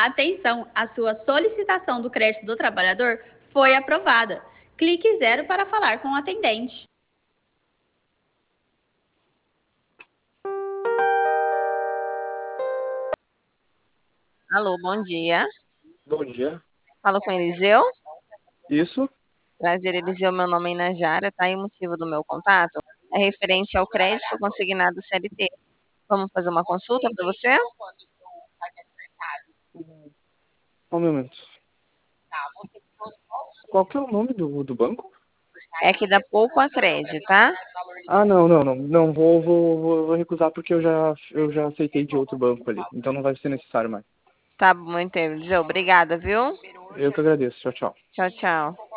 Atenção, a sua solicitação do crédito do trabalhador foi aprovada. Clique 0 para falar com o atendente. Alô, bom dia. Bom dia. Falo com Eliseu. Isso? Prazer, Eliseu. Meu nome é Inajara, tá? E o motivo do meu contato é referente ao crédito consignado CLT. Vamos fazer uma consulta para você? Um momento. Qual que é o nome do banco? É aqui da Poupa Crédito, tá? Ah, não. Não, vou recusar porque eu já aceitei de outro banco ali. Então não vai ser necessário mais. Tá bom, então, Eliseu. Obrigada, viu? Eu que agradeço. Tchau, tchau. Tchau, tchau.